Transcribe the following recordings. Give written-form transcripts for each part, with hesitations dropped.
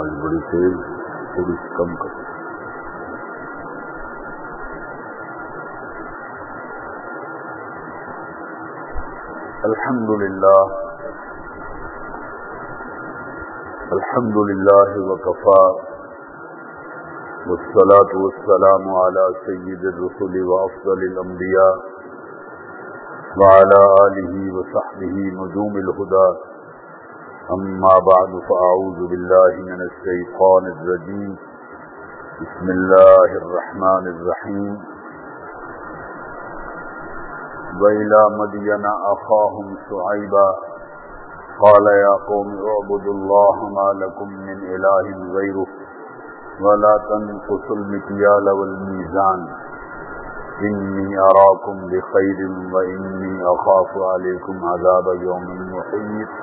آواز بڑی تیز تھوڑی سی کم کرو. الحمد للہ وکفا والصلاة والسلام على سید الرسل وافضل الانبیاء وعلى آلہ وصحبہ نجوم الہدى. اما بعد فاعوذ باللہ من الشیطان الرجیم. بسم اللہ الرحمن الرحیم. وإلى مدين أخاهم شعيبا قال يا قوم اعبدوا الله ما لكم من إله غيره ولا تنقصوا المكيال والميزان إني أراكم بخير وإني أخاف عليكم عذاب يوم محيط.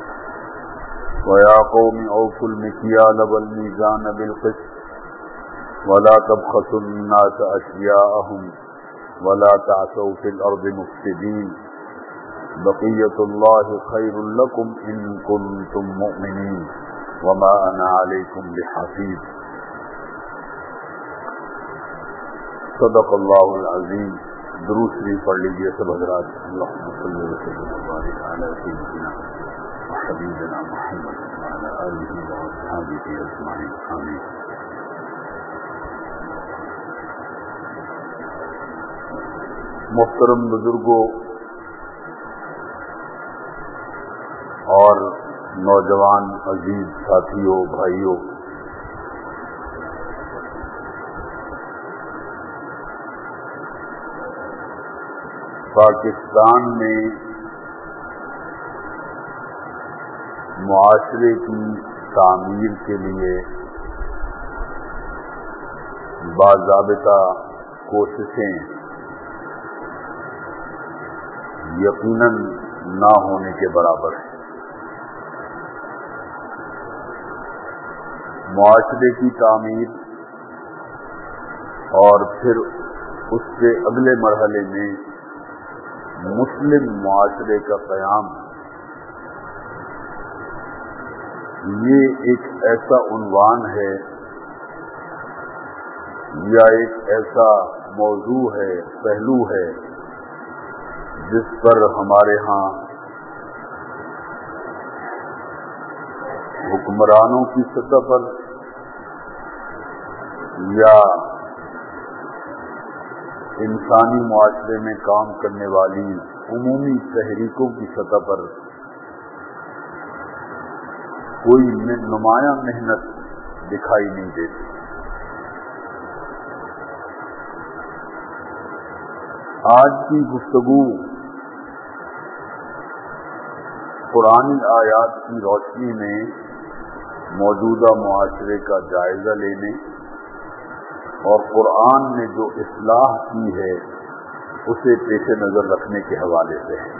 ويا قوم أوفوا المكيال والميزان بالقسط ولا تبخسوا الناس أشياءهم ولا تعثوا في الأرض مفسدين. بقية الله خير لكم إن كنتم مؤمنين وما أنا عليكم بحفيظ. صدق اللہ العظیم. درود شریف پڑھ لیجیے سب حضرات. اللهم صل وسلم وبارك على سيدنا وحبيبنا محمد وعلى آله وأصحابه أجمعين آمين. محترم بزرگوں اور نوجوان عزیز ساتھیوں بھائیوں، پاکستان میں معاشرے کی تعمیر کے لیے باضابطہ کوششیں یقیناً نہ ہونے کے برابر ہے. معاشرے کی تعمیر اور پھر اس سے اگلے مرحلے میں مسلم معاشرے کا قیام، یہ ایک ایسا عنوان ہے یا ایک ایسا موضوع ہے، پہلو ہے جس پر ہمارے ہاں حکمرانوں کی سطح پر یا انسانی معاشرے میں کام کرنے والی عمومی تحریکوں کی سطح پر کوئی نمایاں محنت دکھائی نہیں دیتی. آج کی گفتگو قرآنی آیات کی روشنی میں موجودہ معاشرے کا جائزہ لینے اور قرآن نے جو اصلاح کی ہے اسے پیش نظر رکھنے کے حوالے سے ہے.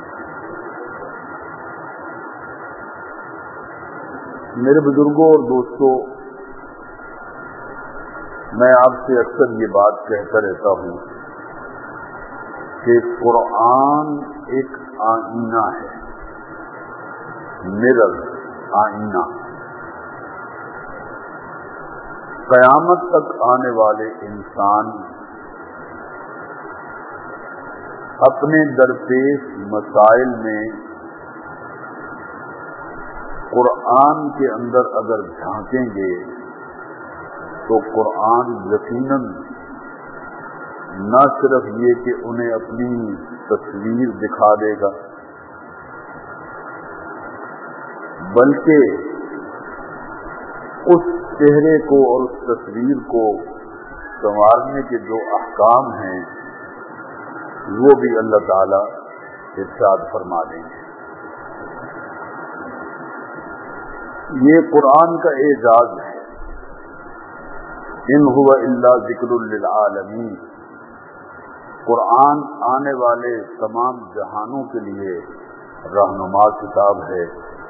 میرے بزرگوں اور دوستوں، میں آپ سے اکثر یہ بات کہتا رہتا ہوں کہ قرآن ایک آئینہ ہے، مرر، آئینہ. قیامت تک آنے والے انسان اپنے درپیش مسائل میں قرآن کے اندر اگر جھانکیں گے تو قرآن یقیناً نہ صرف یہ کہ انہیں اپنی تصویر دکھا دے گا، بلکہ اس چہرے کو اور اس تصویر کو سنوارنے کے جو احکام ہیں وہ بھی اللہ تعالی ارشاد فرما دیں گے. یہ قرآن کا اعجاز ہے. ان هو الا ذکر للعالمین. قرآن آنے والے تمام جہانوں کے لیے رہنما کتاب ہے،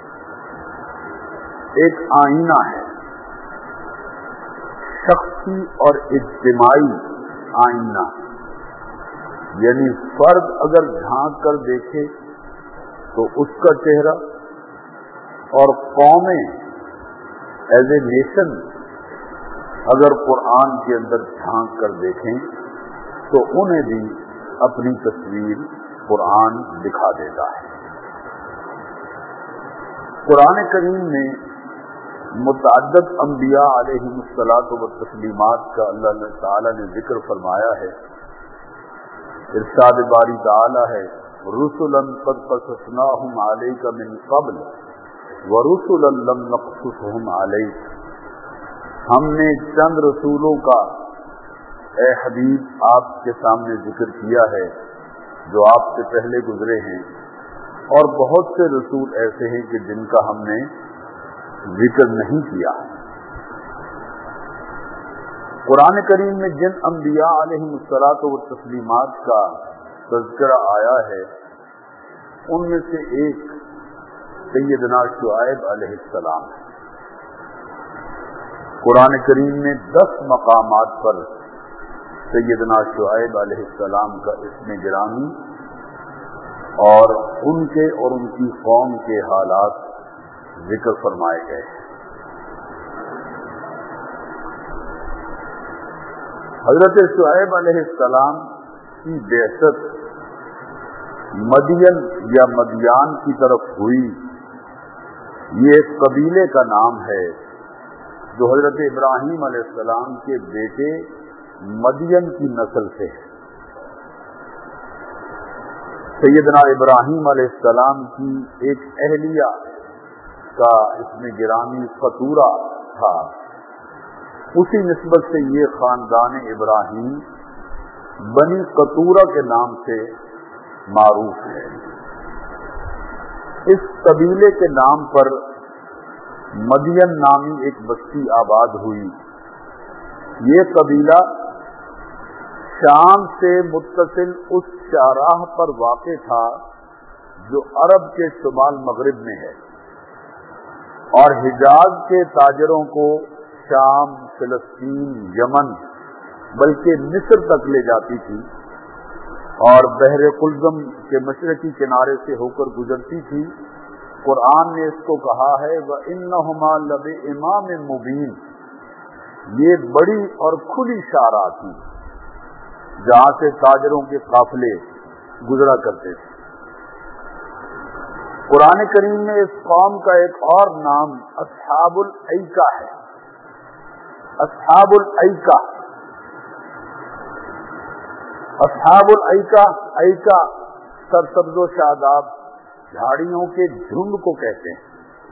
ایک آئینہ ہے، شخصی اور اجتماعی آئینہ. یعنی فرد اگر جھانک کر دیکھے تو اس کا چہرہ، اور قومیں ایز اے نیشن اگر قرآن کے اندر جھانک کر دیکھیں تو انہیں بھی اپنی تصویر قرآن دکھا دیتا ہے۔ قرآن کریم میں متعدد انبیاء علیہم الصلاۃ والتسلیمات کا اللہ تعالی نے ذکر فرمایا ہے۔ ارشاد باری تعالی ہے رسلا قد قصصناہم علیک من قبل ورسلا لم نقصصہم علیک، ہم نے چند رسولوں کا اے حبیب آپ کے سامنے ذکر کیا ہے جو آپ سے پہلے گزرے ہیں، اور بہت سے رسول ایسے ہیں کہ جن کا ہم نے ذکر نہیں کیا۔ قرآن کریم میں جن انبیاء علیہم الصلاۃ والتسلیمات کا تذکرہ آیا ہے ان میں سے ایک سیدنا شعیب علیہ السلام ہے۔ قرآن کریم میں 10 مقامات پر سیدنا شعیب علیہ السلام کا اسم گرامی اور ان کے اور ان کی قوم کے حالات ذکر فرمائے گئے ہیں۔ حضرت شعیب علیہ السلام کی بعثت مدین یا مدیان کی طرف ہوئی۔ یہ ایک قبیلے کا نام ہے جو حضرت ابراہیم علیہ السلام کے بیٹے مدین کی نسل سے ہے۔ سیدنا ابراہیم علیہ السلام کی ایک اہلیہ کا اسم گرامی قطورہ تھا، اسی نسبت سے یہ خاندان ابراہیم بنی قطورہ کے نام سے معروف ہے۔ اس قبیلے کے نام پر مدین نامی ایک بستی آباد ہوئی۔ یہ قبیلہ شام سے متصل اس شاہراہ پر واقع تھا جو عرب کے شمال مغرب میں ہے اور حجاز کے تاجروں کو شام، فلسطین، یمن بلکہ مصر تک لے جاتی تھی اور بحر قلزم کے مشرقی کنارے سے ہو کر گزرتی تھی۔ قرآن نے اس کو کہا ہے وَإِنَّهُمَا لَبِإِمَامٍ مُبِينٍ، یہ بڑی اور کھلی شاہراہ تھی جہاں سے تاجروں کے قافلے گزرا کرتے تھے۔ قرآن کریم میں اس قوم کا ایک اور نام اصحاب الایکہ ہے۔ اصحاب الایکہ، اصحاب الایکہ، ایکہ سرسبز و شاداب جھاڑیوں کے جھنڈ کو کہتے ہیں۔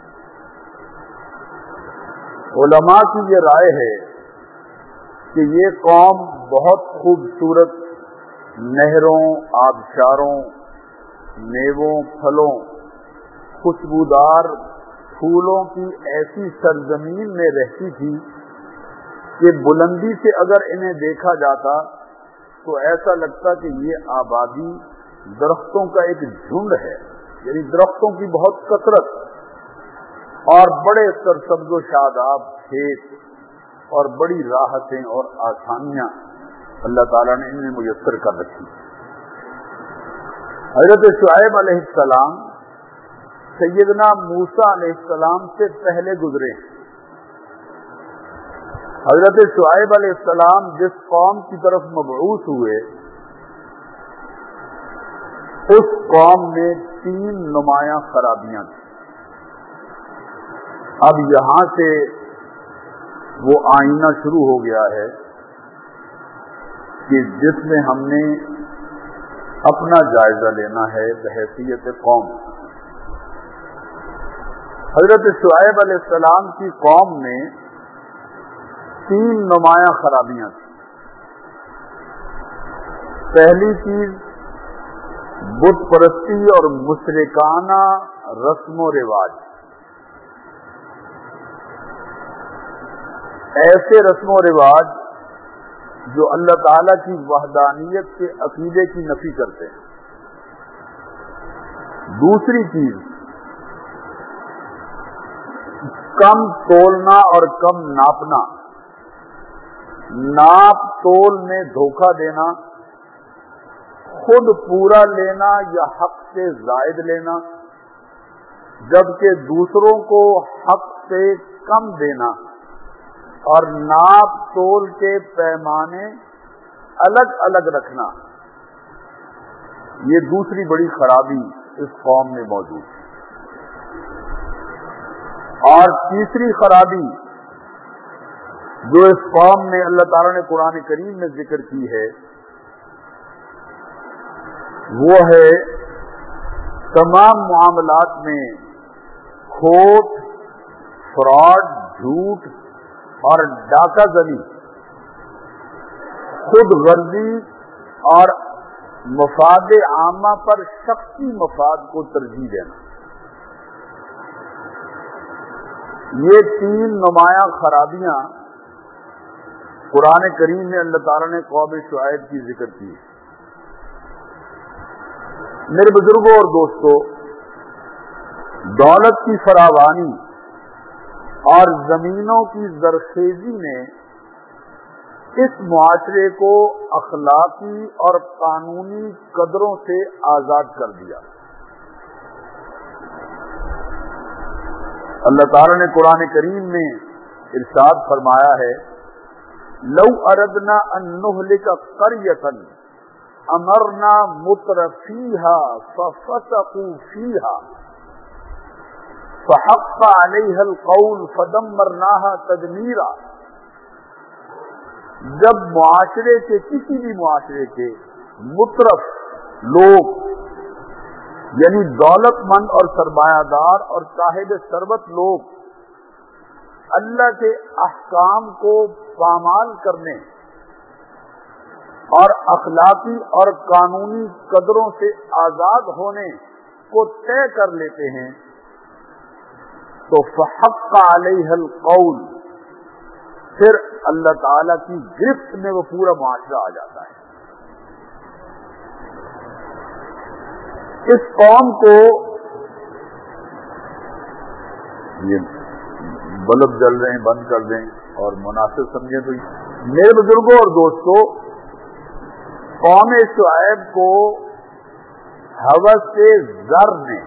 علماء کی یہ رائے ہے کہ یہ قوم بہت خوبصورت نہروں، آبشاروں، میووں، پھلوں، خوشبودار پھولوں کی ایسی سرزمین میں رہتی تھی کہ بلندی سے اگر انہیں دیکھا جاتا تو ایسا لگتا کہ یہ آبادی درختوں کا ایک جھنڈ ہے، یعنی درختوں کی بہت کثرت اور بڑے سرسبز و شاداب کھیت اور بڑی راحتیں اور آسانیاں اللہ تعالیٰ نے انہیں میسر کر رکھی۔ حضرت شعیب علیہ السلام سیدنا موسیٰ علیہ السلام سے پہلے گزرے ہیں۔ حضرت شعیب علیہ السلام جس قوم کی طرف مبعوث ہوئے اس قوم میں 3 نمایاں خرابیاں تھیں۔ اب یہاں سے وہ آئینہ شروع ہو گیا ہے کہ جس میں ہم نے اپنا جائزہ لینا ہے بحیثیت قوم۔ حضرت شعیب علیہ السلام کی قوم میں 3 نمایاں خرابیاں تھیں۔ پہلی چیز بت پرستی اور مشرکانہ رسم و رواج۔ ایسے رسم و رواج جو اللہ تعالیٰ کی وحدانیت کے عقیدے کی نفی کرتے ہیں۔ دوسری چیز کم تولنا اور کم ناپنا، ناپ تول میں دھوکہ دینا، خود پورا لینا یا حق سے زائد لینا، جبکہ دوسروں کو حق سے کم دینا اور ناپ تول کے پیمانے الگ الگ رکھنا، یہ دوسری بڑی خرابی اس قوم میں موجود ہے۔ اور تیسری خرابی جو اس قوم میں اللہ تعالیٰ نے قرآن کریم میں ذکر کی ہے وہ ہے تمام معاملات میں کھوٹ، فراڈ، جھوٹ اور ڈاکہ زنی، خود غرضی اور مفاد عامہ پر شخصی مفاد کو ترجیح دینا۔ یہ تین نمایاں خرابیاں قرآن کریم میں اللہ تعالیٰ نے قوم شعیب کی ذکر کی ہے۔ میرے بزرگوں اور دوستو، دولت کی فراوانی اور زمینوں کی زرخیزی نے اس معاشرے کو اخلاقی اور قانونی قدروں سے آزاد کر دیا۔ اللہ تعالیٰ نے قرآن کریم میں ارشاد فرمایا ہے، لو اردنا ان نہلک قریۃ امرنا مترفیها ففسقوا فیها فحق علیها القول فدمرناها تدمیرا۔ جب معاشرے کے کسی بھی معاشرے کے مترف لوگ یعنی دولت مند اور سرمایہ دار اور صاحب ثروت لوگ اللہ کے احکام کو پامال کرنے اور اخلاقی اور قانونی قدروں سے آزاد ہونے کو طے کر لیتے ہیں تو فحق علیہ القول، پھر اللہ تعالی کی گرفت میں وہ پورا معاشرہ آ جاتا ہے۔ اس قوم کو یہ بلب جل رہے ہیں، بند کر دیں اور مناسب سمجھیں تو میرے بزرگوں اور دوستو، قوم شعیب کو ہوس زر نے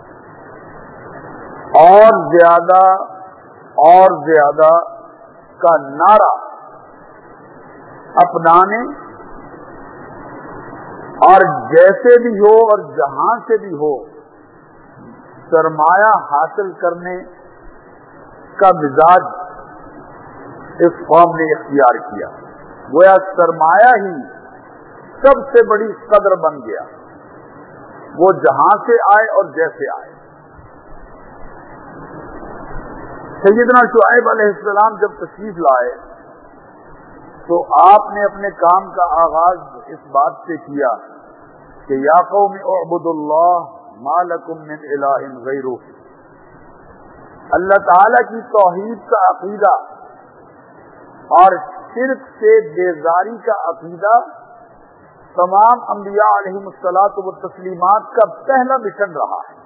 اور زیادہ کا نعرہ اپنانے اور جیسے بھی ہو اور جہاں سے بھی ہو سرمایہ حاصل کرنے کا مزاج اس قوم نے اختیار کیا۔ گویا سرمایہ ہی سب سے بڑی قدر بن گیا، وہ جہاں سے آئے اور جیسے آئے۔ سیدنا شعیب علیہ السلام جب تشریف لائے تو آپ نے اپنے کام کا آغاز اس بات سے کیا کہ یا قوم اعبدوا اللہ ما لکم من الہ غیرہ۔ اللہ تعالی کی توحید کا عقیدہ اور شرک سے بیزاری کا عقیدہ تمام انبیاء علیہم الصلاۃ والتسلیمات کا پہلا مشن رہا ہے۔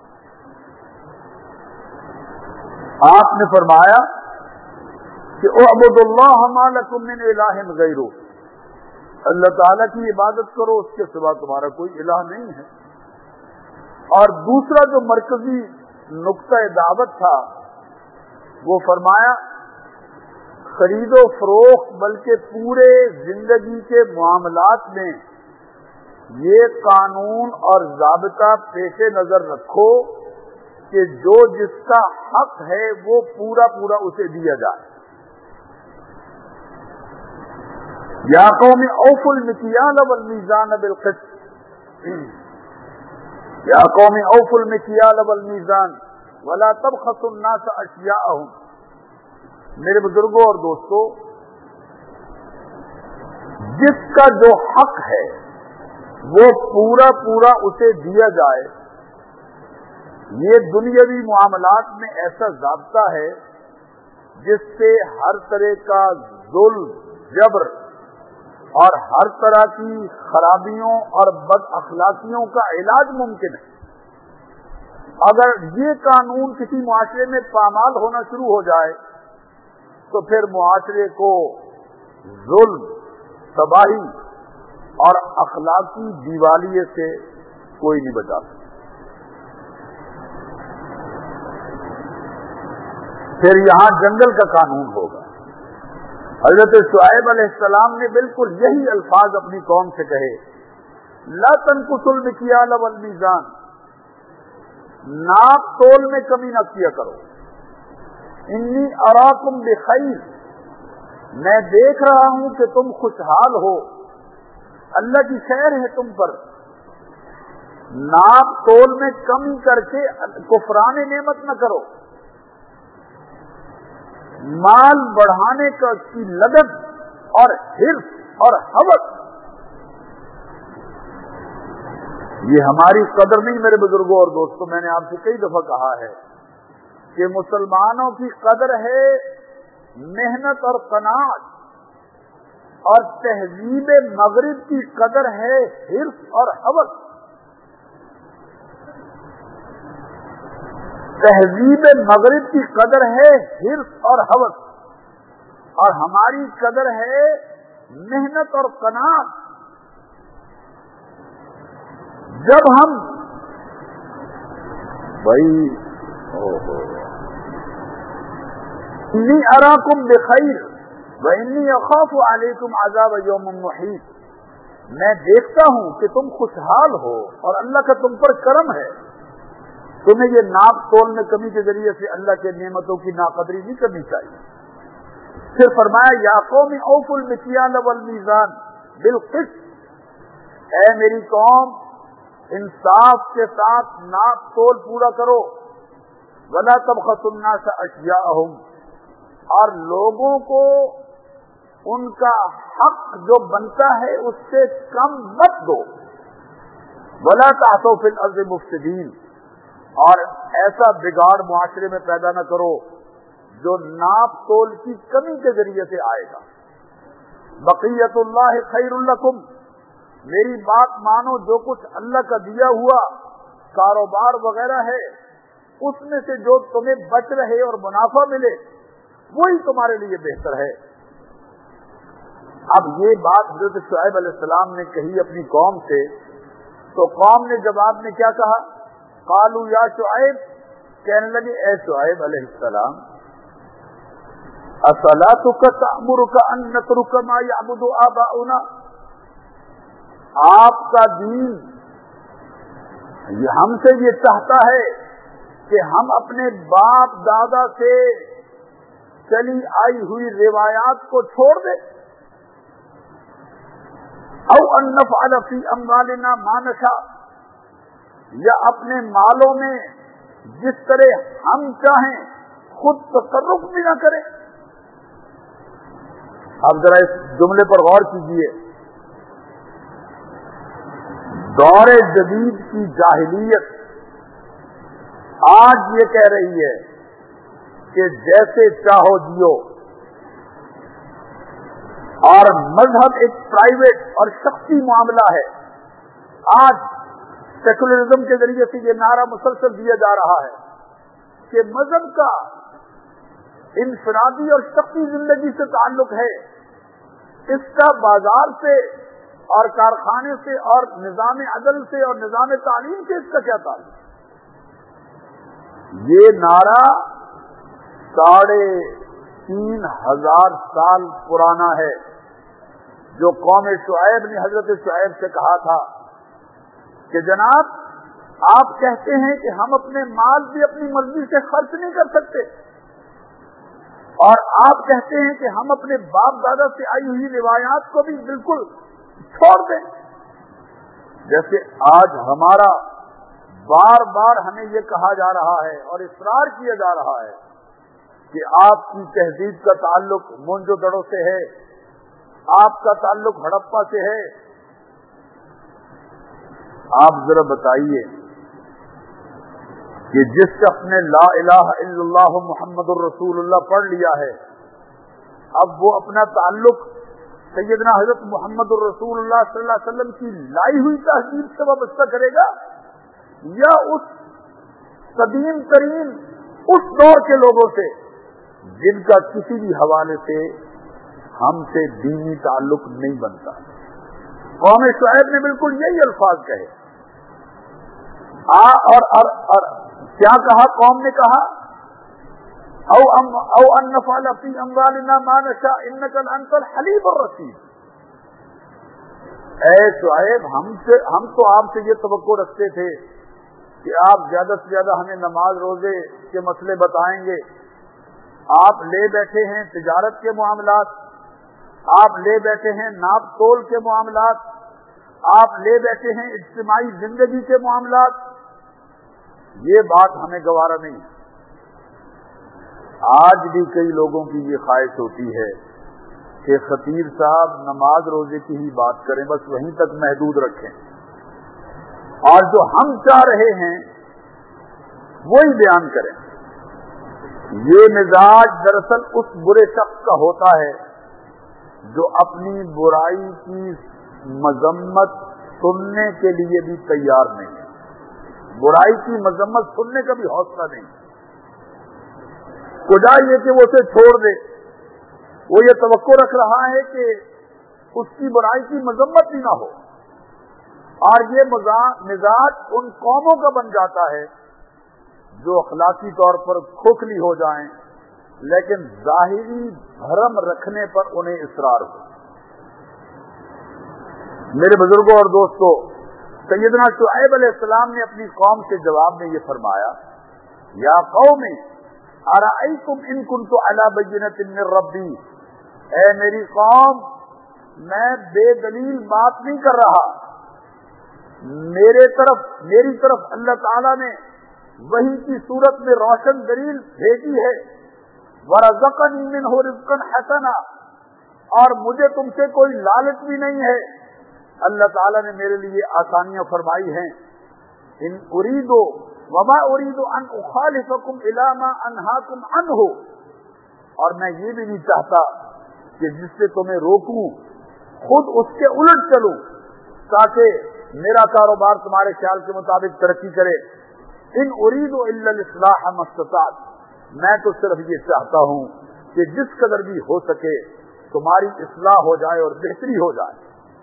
آپ نے فرمایا کہ اعبدوا اللہ ما لکم من الہ غیرہ، اللہ تعالیٰ کی عبادت کرو، اس کے سوا تمہارا کوئی الہ نہیں ہے۔ اور دوسرا جو مرکزی نقطہ دعوت تھا وہ فرمایا خرید و فروخت بلکہ پورے زندگی کے معاملات میں یہ قانون اور ضابطہ پیش نظر رکھو کہ جو جس کا حق ہے وہ پورا اسے دیا جائے۔ یا قوم اوفوا المکیال والمیزان بالقسط، یا قوم اوفوا المکیال والمیزان ولا تبخسوا الناس اشیاءهم۔ میرے بزرگوں اور دوستو، جس کا جو حق ہے وہ پورا اسے دیا جائے، یہ دنیاوی معاملات میں ایسا ضابطہ ہے جس سے ہر طرح کا ظلم، جبر اور ہر طرح کی خرابیوں اور بد اخلاقیوں کا علاج ممکن ہے۔ اگر یہ قانون کسی معاشرے میں پامال ہونا شروع ہو جائے تو پھر معاشرے کو ظلم، تباہی اور اخلاقی دیوالیے سے کوئی نہیں بچا سکتا۔ پھر یہاں جنگل کا قانون ہوگا۔ حضرت شعیب علیہ السلام نے بالکل یہی الفاظ اپنی قوم سے کہے، لا تنقصوا المکیال والمیزان، ناپ تول میں کمی نہ کیا کرو، انی اراکم بخیر، میں دیکھ رہا ہوں کہ تم خوشحال ہو، اللہ کی خیر ہے تم پر، ناپ تول میں کمی کر کے کفران نعمت نہ کرو، مال بڑھانے کی لگن اور حرص اور ہوس یہ ہماری قدر نہیں۔ میرے بزرگوں اور دوستوں، میں نے آپ سے کئی دفعہ کہا ہے کہ مسلمانوں کی قدر ہے محنت اور قناعت، اور تہذیب مغرب کی قدر ہے حرص اور ہوس۔ تہذیب مغرب کی قدر ہے حرص اور ہوس، اور ہماری قدر ہے محنت اور قناعت۔ جب ہم انی اراکم بخیر وانی اخاف علیکم عذاب یوم محیط، میں دیکھتا ہوں کہ تم خوشحال ہو اور اللہ کا تم پر کرم ہے، تمہیں یہ ناپ تول میں کمی کے ذریعے سے اللہ کے نعمتوں کی ناقدری نہیں کرنی چاہیے۔ پھر فرمایا یا قوم اوفوا المکیال والمیزان بالقسط، اے میری قوم انصاف کے ساتھ ناپ تول پورا کرو، ولا تبخسوا الناس اشیاءهم، اور لوگوں کو ان کا حق جو بنتا ہے اس سے کم مت دو، ولا تعثوا فی الارض مفسدین، اور ایسا بگاڑ معاشرے میں پیدا نہ کرو جو ناپ تول کی کمی کے ذریعے سے آئے گا۔ بقیت اللہ خیر لکم، میری بات مانو، جو کچھ اللہ کا دیا ہوا کاروبار وغیرہ ہے اس میں سے جو تمہیں بچ رہے اور منافع ملے وہی تمہارے لیے بہتر ہے۔ اب یہ بات حضرت شعیب علیہ السلام نے کہی اپنی قوم سے، تو قوم نے جواب میں کیا کہا؟ قالوا یا شعیب، کہنے لگے اے شعیب علیہ السلام، اصلاتک تأمرک ان نترک ما یعبد آباؤنا، آپ کا دین ہم سے یہ چاہتا ہے کہ ہم اپنے باپ دادا سے چلی آئی ہوئی روایات کو چھوڑ دیں، او ان نفعل فی اموالنا ما نشاء، یا اپنے مالوں میں جس طرح ہم چاہیں خود تصرف بھی نہ کریں۔ اب ذرا اس جملے پر غور کیجیے، دور جدید کی جاہلیت آج یہ کہہ رہی ہے کہ جیسے چاہو جیو، اور مذہب ایک پرائیویٹ اور شخصی معاملہ ہے۔ آج سیکولرزم کے ذریعے سے یہ نعرہ مسلسل دیا جا رہا ہے کہ مذہب کا انفرادی اور شخصی زندگی سے تعلق ہے، اس کا بازار سے اور کارخانے سے اور نظام عدل سے اور نظام تعلیم سے اس کا کیا تعلق؟ یہ نعرہ 3500 سال پرانا ہے، جو قوم شعیب نے حضرت شعیب سے کہا تھا کہ جناب آپ کہتے ہیں کہ ہم اپنے مال بھی اپنی مرضی سے خرچ نہیں کر سکتے، اور آپ کہتے ہیں کہ ہم اپنے باپ دادا سے آئی ہوئی روایات کو بھی بالکل چھوڑ دیں۔ جیسے آج ہمارا بار بار ہمیں یہ کہا جا رہا ہے اور اصرار کیا جا رہا ہے کہ آپ کی تہذیب کا تعلق مونجو دڑو سے ہے، آپ کا تعلق ہڑپا سے ہے۔ آپ ذرا بتائیے کہ جس شخص نے لا الہ الا اللہ محمد الرسول اللہ پڑھ لیا ہے، اب وہ اپنا تعلق سیدنا حضرت محمد الرسول اللہ صلی اللہ علیہ وسلم کی لائی ہوئی تہذیب سے وابستہ کرے گا، یا اس قدیم ترین اس دور کے لوگوں سے جن کا کسی بھی حوالے سے ہم سے دینی تعلق نہیں بنتا؟ قوم شعیب نے بالکل یہی الفاظ کہے۔ اور کیا کہا قوم نے؟ کہا او ان نفعل فی اموالنا ما نشاء انک انت الحلیم الرشید. اے شعیب، ہم تو آپ سے یہ توقع رکھتے تھے کہ آپ زیادہ سے زیادہ ہمیں نماز روزے کے مسئلے بتائیں گے. آپ لے بیٹھے ہیں تجارت کے معاملات، آپ لے بیٹھے ہیں ناپ تول کے معاملات، آپ لے بیٹھے ہیں اجتماعی زندگی کے معاملات. یہ بات ہمیں گوارا نہیں ہے. آج بھی کئی لوگوں کی یہ خواہش ہوتی ہے کہ خطیب صاحب نماز روزے کی ہی بات کریں، بس وہیں تک محدود رکھیں، اور جو ہم چاہ رہے ہیں وہی بیان کریں. یہ مزاج دراصل اس برے شخص کا ہوتا ہے جو اپنی برائی کی مذمت سننے کے لیے بھی تیار نہیں ہے، برائی کی مذمت سننے کا بھی حوصلہ نہیں. خدا یہ کہ وہ اسے چھوڑ دے، وہ یہ توقع رکھ رہا ہے کہ اس کی برائی کی مذمت بھی نہ ہو. اور یہ مزاج ان قوموں کا بن جاتا ہے جو اخلاقی طور پر کھوکھلی ہو جائیں لیکن ظاہری بھرم رکھنے پر انہیں اصرار ہو. میرے بزرگوں اور دوستوں، سیدنا شعیب علیہ السلام نے اپنی قوم کے جواب میں یہ فرمایا، یا قوم ارأیتم ان کنت علی بینۃ من ربی. اے میری قوم، میں بے دلیل بات نہیں کر رہا، میری طرف اللہ تعالی نے وحی کی صورت میں روشن دلیل بھیجی ہے. وَرَزَقَنِي مِنْهُ رِزْقًا حَسَنًا، اور مجھے تم سے کوئی لالچ بھی نہیں ہے. اللہ تعالیٰ نے میرے لیے آسانیاں فرمائی ہیں. ان اریدو وما اریدو ان اخالفکم الی ما انہاکم عنہ، اور میں یہ بھی نہیں چاہتا کہ جس سے تمہیں روکوں خود اس کے الٹ چلوں تاکہ میرا کاروبار تمہارے خیال کے مطابق ترقی کرے. ان اريد الا الاصلاح ما استطعت، میں تو صرف یہ چاہتا ہوں کہ جس قدر بھی ہو سکے تمہاری اصلاح ہو جائے اور بہتری ہو جائے.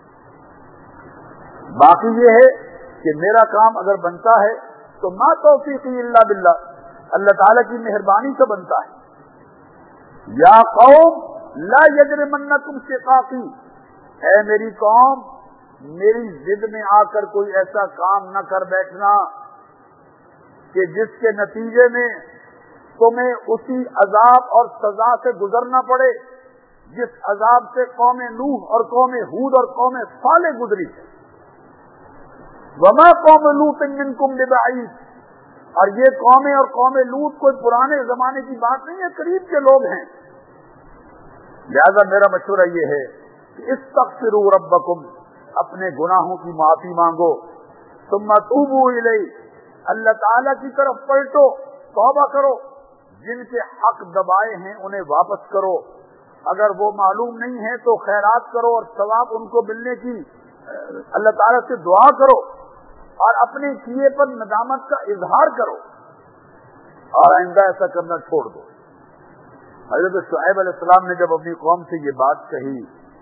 باقی یہ ہے کہ میرا کام اگر بنتا ہے تو ما توفیقی الا باللہ، اللہ تعالیٰ کی مہربانی سے بنتا ہے. یا قوم لا یجرمنکم شقاقی، اے میری قوم، میری ضد میں آ کر کوئی ایسا کام نہ کر بیٹھنا کہ جس کے نتیجے میں تمہیں اسی عذاب اور سزا سے گزرنا پڑے جس عذاب سے قوم نوح اور قوم ہود اور قوم صالح گزری ہے. وما قوم لوط منکم ببعید، اور یہ قومیں اور قوم لوط کوئی پرانے زمانے کی بات نہیں ہے، قریب کے لوگ ہیں. لہذا میرا مشورہ یہ ہے کہ استغفروا ربکم، اپنے گناہوں کی معافی مانگو. ثم توبوا الیہ، اللہ تعالیٰ کی طرف پلٹو، توبہ کرو. جن کے حق دبائے ہیں انہیں واپس کرو، اگر وہ معلوم نہیں ہے تو خیرات کرو اور ثواب ان کو ملنے کی اللہ تعالیٰ سے دعا کرو، اور اپنے کیے پر ندامت کا اظہار کرو، اور آئندہ ایسا کرنا چھوڑ دو. حضرت شعیب علیہ السلام نے جب اپنی قوم سے یہ بات کہی،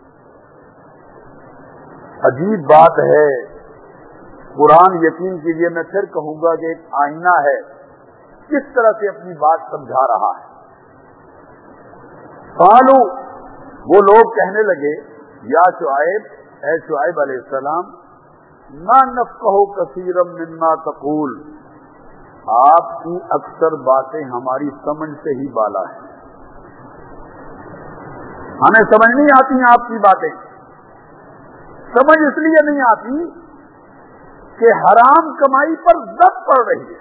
عجیب بات ہے. قرآن یقین کیجیے میں پھر کہوں گا کہ ایک آئینہ ہے، کس طرح سے اپنی بات سمجھا رہا ہے. قالوا، وہ لوگ کہنے لگے، یا شعیب، اے شعیب علیہ السلام، ما نفقہ کثیرا مما تقول، آپ کی اکثر باتیں ہماری سمجھ سے ہی بالا ہیں، ہمیں سمجھ نہیں آتی ہیں آپ کی باتیں. سمجھ اس لیے نہیں آتی کہ حرام کمائی پر زد پڑ رہی ہے،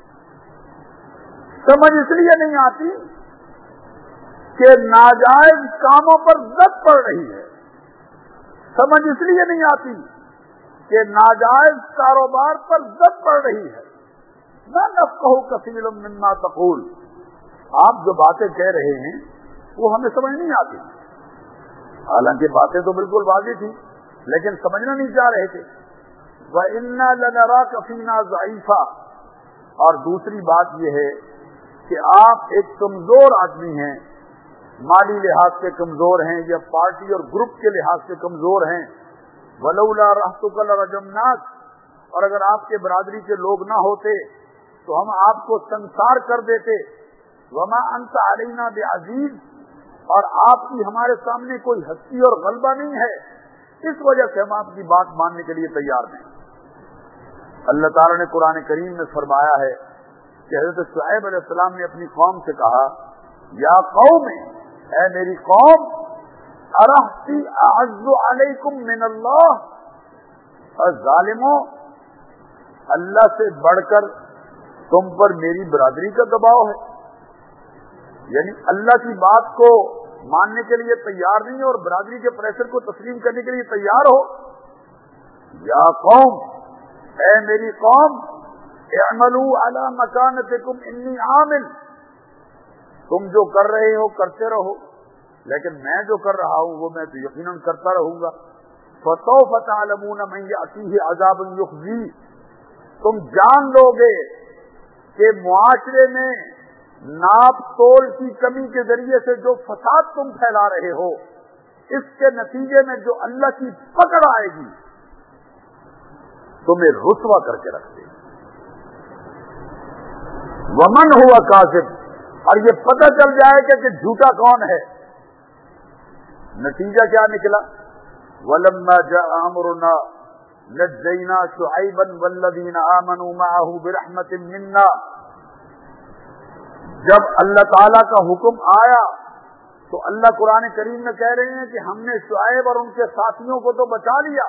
سمجھ اس لیے نہیں آتی کہ ناجائز کاموں پر زد پڑ رہی ہے، سمجھ اس لیے نہیں آتی کہ ناجائز کاروبار پر زد پڑ رہی ہے. نہ نفقہ کثیر مما تقول، آپ جو باتیں کہہ رہے ہیں وہ ہمیں سمجھ نہیں آتی. حالانکہ باتیں تو بالکل واضح تھیں لیکن سمجھنا نہیں چاہ رہے تھے. وَإِنَّا لَنَرَاكَ فِينَا ضَعِيفًا، اور دوسری بات یہ ہے کہ آپ ایک کمزور آدمی ہیں، مالی لحاظ سے کمزور ہیں یا پارٹی اور گروپ کے لحاظ سے کمزور ہیں. وَلَوْلَا رَحْتُكَ لَرَجَمْنَاكَ، اور اگر آپ کے برادری کے لوگ نہ ہوتے تو ہم آپ کو سنسار کر دیتے. وما انت علینا بعزیز، اور آپ کی ہمارے سامنے کوئی ہستی اور غلبہ نہیں ہے، اس وجہ سے ہم آپ کی بات ماننے کے لیے تیار نہیں۔ اللہ تعالیٰ نے قرآن کریم میں فرمایا ہے کہ حضرت شعیب علیہ السلام نے اپنی قوم سے کہا، یا قوم، اے میری قوم، ارہتی اعز علیکم من اللہ، اور ظالموں، اللہ سے بڑھ کر تم پر میری برادری کا دباؤ ہے، یعنی اللہ کی بات کو ماننے کے لیے تیار نہیں اور برادری کے پریشر کو تسلیم کرنے کے لیے تیار ہو۔ یا قوم، اے میری قوم، اعملوا علی مکانتکم انی عامل، تم جو کر رہے ہو کرتے رہو، لیکن میں جو کر رہا ہوں وہ میں تو یقیناً کرتا رہوں گا۔ فسوف تعلمون من یأتیہ عذاب یخزیہ، تم جان لو گے کہ معاشرے میں ناپ تول کی کمی کے ذریعے سے جو فساد تم پھیلا رہے ہو، اس کے نتیجے میں جو اللہ کی پکڑ آئے گی تمہیں رسوا کر کے رکھ دے گی۔ ومن ہوا کاذب، اور یہ پتہ چل جائے گا کہ جھوٹا کون ہے۔ نتیجہ کیا نکلا؟ وَلَمَّا جَاءَ أَمْرُنَا نَجَّيْنَا شُعَيْبًا وَالَّذِينَ آمَنُوا مَعَهُ بِرَحْمَةٍ مِنَّا، جب اللہ تعالیٰ کا حکم آیا تو اللہ قرآن کریم میں کہہ رہے ہیں کہ ہم نے شعیب اور ان کے ساتھیوں کو تو بچا لیا،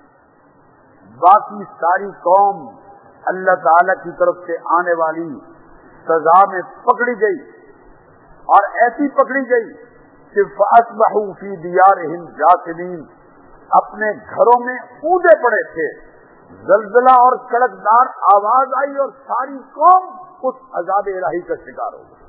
باقی ساری قوم اللہ تعالیٰ کی طرف سے آنے والی سزا میں پکڑی گئی، اور ایسی پکڑی گئی کہ فَأَصْبَحُوا فِي دِيَارِهِمْ جَاثِمِينَ، اپنے گھروں میں اونڈے پڑے تھے، زلزلہ اور کڑکدار آواز آئی اور ساری قوم اس عذاب الہی کا شکار ہو گئی۔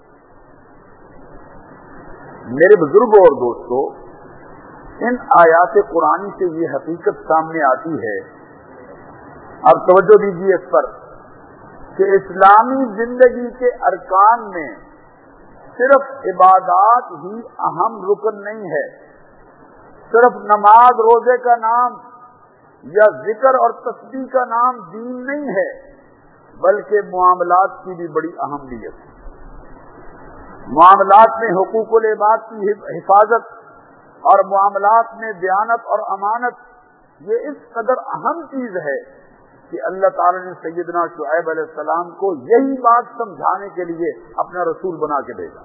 میرے بزرگوں اور دوستو، ان آیات قرآنی سے یہ حقیقت سامنے آتی ہے، اب توجہ دیجیے اس پر، کہ اسلامی زندگی کے ارکان میں صرف عبادات ہی اہم رکن نہیں ہے، صرف نماز روزے کا نام یا ذکر اور تسبیح کا نام دین نہیں ہے، بلکہ معاملات کی بھی بڑی اہمیت ہے۔ معاملات میں حقوق العباد کی حفاظت اور معاملات میں دیانت اور امانت، یہ اس قدر اہم چیز ہے کہ اللہ تعالی نے سیدنا شعیب علیہ السلام کو یہی بات سمجھانے کے لیے اپنا رسول بنا کے بھیجا۔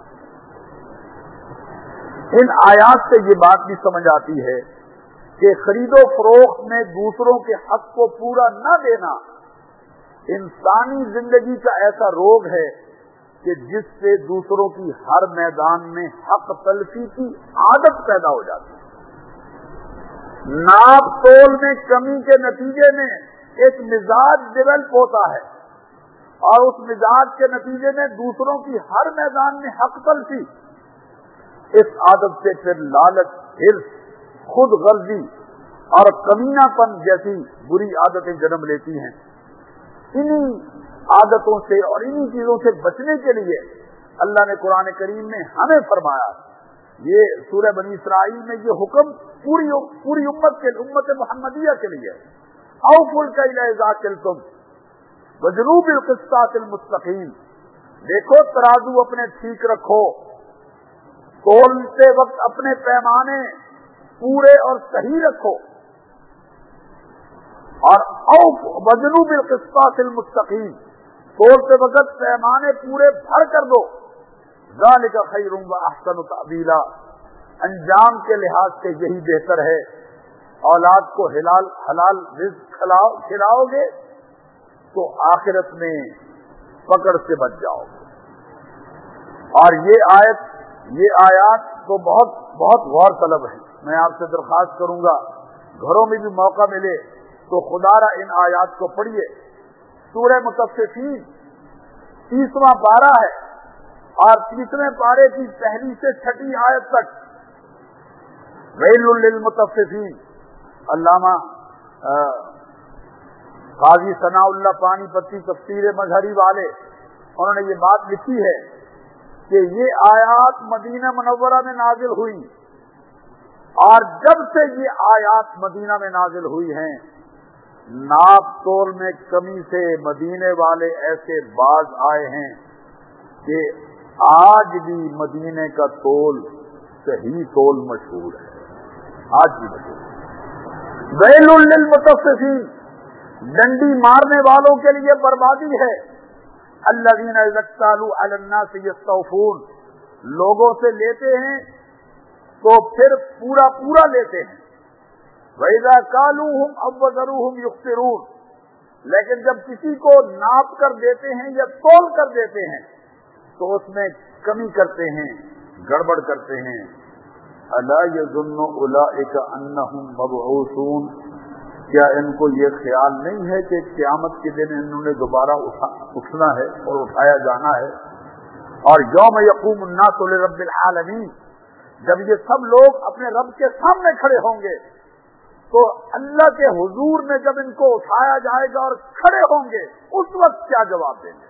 ان آیات سے یہ بات بھی سمجھ آتی ہے کہ خرید و فروخت میں دوسروں کے حق کو پورا نہ دینا انسانی زندگی کا ایسا روگ ہے کہ جس سے دوسروں کی ہر میدان میں حق تلفی کی عادت پیدا ہو جاتی ہے۔ ناپ تول میں کمی کے نتیجے میں ایک مزاج ڈیولپ ہوتا ہے، اور اس مزاج کے نتیجے میں دوسروں کی ہر میدان میں حق تلفی، اس عادت سے پھر لالچ، حرص، خود غرضی اور کمینہ پن جیسی بری عادتیں جنم لیتی ہیں۔ انہی عادتوں سے اور انہی چیزوں سے بچنے کے لیے اللہ نے قرآن کریم میں ہمیں فرمایا، یہ سورہ بنی اسرائیل میں یہ حکم پوری امت محمدیہ کے لیے، اوفوا الکیل اذا کلتم وزنوا بالقسطاس المستقیم، دیکھو ترازو اپنے ٹھیک رکھو، تولتے وقت اپنے پیمانے پورے اور صحیح رکھو، اور وزنوا بالقسطاس المستقیم، تولتے وقت پیمانے پورے بھر کر دو، ذالک خیر واحسن تأویلا، انجام کے لحاظ سے یہی بہتر ہے۔ اولاد کو حلال رزق کھلاؤ گے تو آخرت میں پکڑ سے بچ جاؤ گے۔ اور یہ آیات تو بہت بہت غور طلب ہے۔ میں آپ سے درخواست کروں گا گھروں میں بھی موقع ملے تو خدا را ان آیات کو پڑھیے۔ سورہ مطففین 30واں پارہ ہے، اور 30ویں پارے کی پہلی سے 6 آیت تک ویل للمطففین، علامہ قاضی ثناء اللہ پانی پتی تفسیر مظہری والے، انہوں نے یہ بات لکھی ہے کہ یہ آیات مدینہ منورہ میں نازل ہوئی، اور جب سے یہ آیات مدینہ میں نازل ہوئی ہیں، ناپ تول میں کمی سے مدینے والے ایسے باز آئے ہیں کہ آج بھی مدینے کا تول صحیح تول مشہور ہے، آج بھی مشہور۔ ویل للمطففین، ڈنڈی مارنے والوں کے لیے بربادی ہے۔ الذین اذا اکتالوا علی الناس یستوفون، لوگوں سے لیتے ہیں تو پھر پورا پورا لیتے ہیں۔ وَإِذَا كَالُوهُمْ أَوْ وَزَنُوهُمْ يُخْسِرُونَ، لیکن جب کسی کو ناپ کر دیتے ہیں یا تول کر دیتے ہیں تو اس میں کمی کرتے ہیں، گڑبڑ کرتے ہیں۔ أَلَا يَظُنُّ أُولَئِكَ أَنَّهُمْ مَبْعُوثُونَ، کیا ان کو یہ خیال نہیں ہے کہ قیامت کے دن انہوں نے دوبارہ اٹھنا ہے اور اٹھایا جانا ہے؟ اور یوم یقوم الناس لرب العالمین، جب یہ سب لوگ اپنے رب کے سامنے کھڑے ہوں گے تو اللہ کے حضور میں جب ان کو اٹھایا جائے گا اور کھڑے ہوں گے، اس وقت کیا جواب دیں گے؟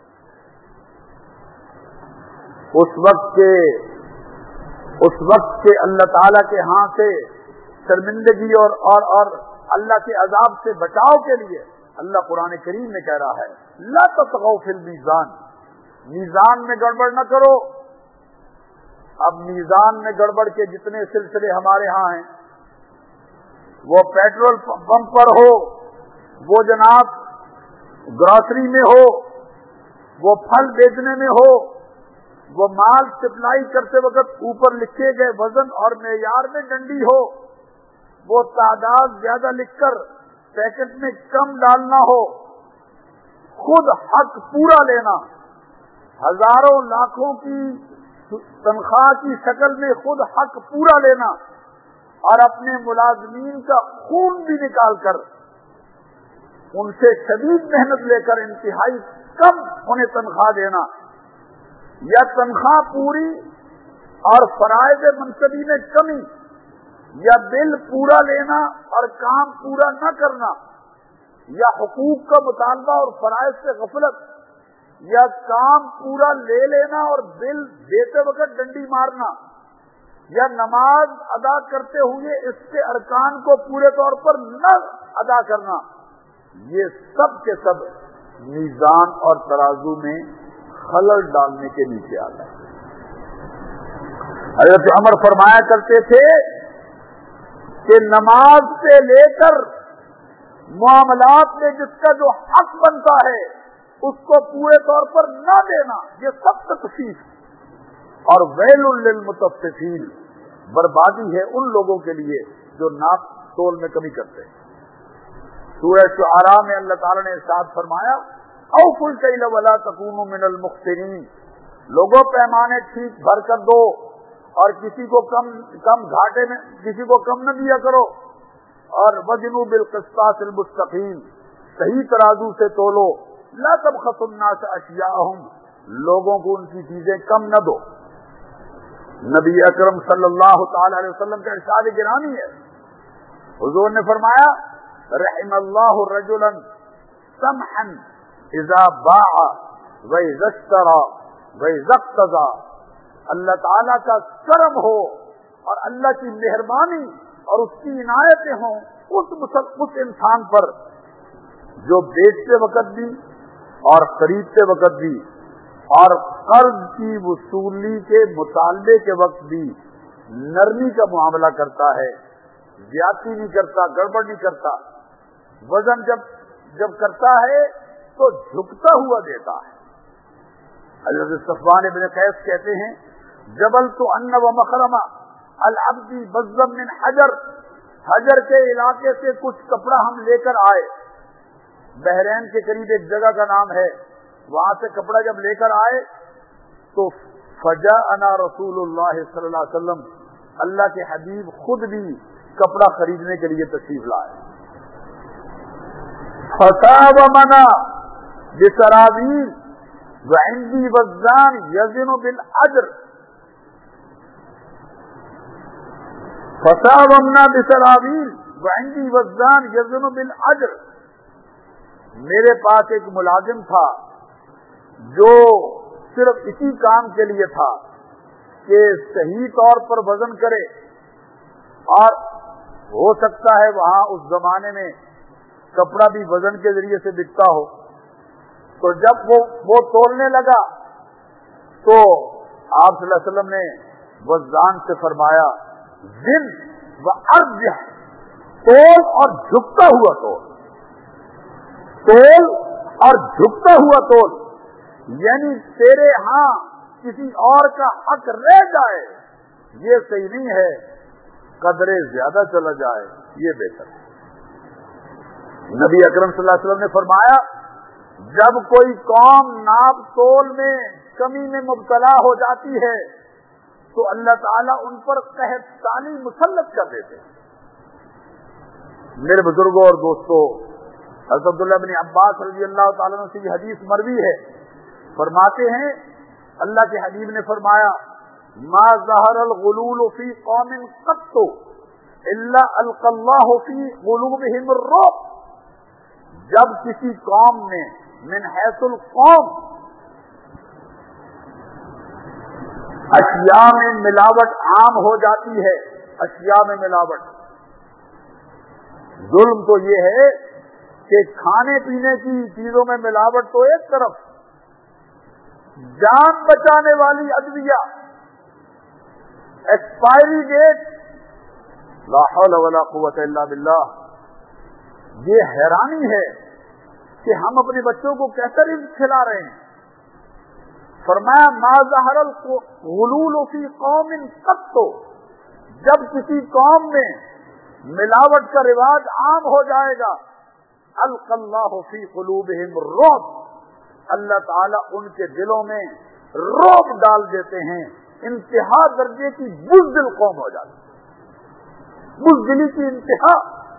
اس وقت کے اللہ تعالیٰ کے ہاں سے شرمندگی اور اللہ کے عذاب سے بچاؤ کے لیے اللہ قرآن کریم میں کہہ رہا ہے لا تطغوا فی المیزان، میزان میں گڑبڑ نہ کرو۔ اب میزان میں گڑبڑ کے جتنے سلسلے ہمارے ہاں ہیں، وہ پیٹرول پمپ پر ہو، وہ جناب گروسری میں ہو، وہ پھل بیچنے میں ہو، وہ مال سپلائی کرتے وقت اوپر لکھے گئے وزن اور معیار میں ڈنڈی ہو، وہ تعداد زیادہ لکھ کر پیکٹ میں کم ڈالنا ہو، خود حق پورا لینا، ہزاروں لاکھوں کی تنخواہ کی شکل میں خود حق پورا لینا اور اپنے ملازمین کا خون بھی نکال کر ان سے شدید محنت لے کر انتہائی کم انہیں تنخواہ دینا، یا تنخواہ پوری اور فرائض منصبی میں کمی، یا بل پورا لینا اور کام پورا نہ کرنا، یا حقوق کا مطالبہ اور فرائض سے غفلت، یا کام پورا لے لینا اور بل دیتے وقت ڈنڈی مارنا، یا نماز ادا کرتے ہوئے اس کے ارکان کو پورے طور پر نہ ادا کرنا، یہ سب کے سب میزان اور ترازو میں خلل ڈالنے کے نیچے آتا ہے۔ حضرت عمر فرمایا کرتے تھے کہ نماز سے لے کر معاملات میں جس کا جو حق بنتا ہے اس کو پورے طور پر نہ دینا، یہ سب تکفیف اور ویل للمطففین، بربادی ہے ان لوگوں کے لیے جو ناپ تول میں کمی کرتے ہیں۔ سورہ شعراء میں اللہ تعالیٰ نے ارشاد فرمایا اوفوا الکیل ولا تکونوا من المخسرین، لوگوں پیمانے ٹھیک بھر کر دو اور کسی کو کم گھاٹے میں کسی کو کم نہ دیا کرو، اور وزنوا بالقسطاس المستقیم، صحیح ترازو سے تولو، لا تبخسوا الناس اشیاءهم، لوگوں کو ان کی چیزیں کم نہ دو۔ نبی اکرم صلی اللہ تعالی علیہ وسلم کا ارشاد گرامی ہے، حضور نے فرمایا رحم اللہ رجلا سمحا اذا باع واذا اشترى واذا اقتضى، اللہ تعالیٰ کا کرم ہو اور اللہ کی مہربانی اور اس کی عنایتیں ہوں اس انسان پر جو بیچتے وقت بھی اور خریدتے وقت بھی اور قرض کی وصولی کے مطالبے کے وقت بھی نرمی کا معاملہ کرتا ہے، زیادتی نہیں کرتا، گڑبڑ نہیں کرتا، وزن جب کرتا ہے تو جھکتا ہوا دیتا ہے۔ حضرت صفوان ابن قیس کہتے ہیں جبلت ان ومخرمہ العبد بزم من حجر کے علاقے سے کچھ کپڑا ہم لے کر آئے، بحرین کے قریب ایک جگہ کا نام ہے، وہاں سے کپڑا جب لے کر آئے تو فجاءنا رسول اللہ صلی اللہ علیہ وسلم، اللہ کے حبیب خود بھی کپڑا خریدنے کے لیے تشریف لائے۔ فصابنا بسراویل وعندی وزان یزن بالاجر، فصابنا بسراویل وعندی وزان یزن بالاجر، میرے پاس ایک ملازم تھا جو صرف اسی کام کے لیے تھا کہ صحیح طور پر وزن کرے، اور ہو سکتا ہے وہاں اس زمانے میں کپڑا بھی وزن کے ذریعے سے بکتا ہو، تو جب وہ تولنے لگا تو آپ صلی اللہ علیہ وسلم نے وزان سے فرمایا زن و ارجح، تول اور جھکتا ہوا تول، تول اور جھکتا ہوا تول، یعنی تیرے ہاں کسی اور کا حق رہ جائے یہ صحیح نہیں ہے، قدرے زیادہ چلا جائے یہ بہتر ہے۔ نبی اکرم صلی اللہ علیہ وسلم نے فرمایا جب کوئی قوم ناپ تول میں کمی میں مبتلا ہو جاتی ہے تو اللہ تعالیٰ ان پر قحط سالی مسلط کر دیتے ہیں۔ میرے بزرگوں اور دوستوں، حضرت عبداللہ بن عباس رضی اللہ تعالیٰ عنہ سے یہ حدیث مروی ہے، فرماتے ہیں اللہ کے حبیب نے فرمایا ما ظہر الغلول فی قوم قط الا القى اللہ فی قلوبہم الرعب، جب کسی قوم میں من حیث القوم اشیاء میں ملاوٹ عام ہو جاتی ہے، اشیاء میں ملاوٹ، ظلم تو یہ ہے کہ کھانے پینے کی چیزوں میں ملاوٹ تو ایک طرف، جان بچانے والی ادویہ، ایکسپائری ڈیٹ، لا حول ولا قوت الا باللہ، یہ حیرانی ہے کہ ہم اپنے بچوں کو کیسا رزق کھلا رہے ہیں۔ فرمایا ما ظہر الغلول فی قوم قط، جب کسی قوم میں ملاوٹ کا رواج عام ہو جائے گا القى اللہ فی قلوبہم الرعب، اللہ تعالیٰ ان کے دلوں میں رعب ڈال دیتے ہیں، انتہا درجے کی بزدل قوم ہو جاتی ہے، بزدلی کی انتہا،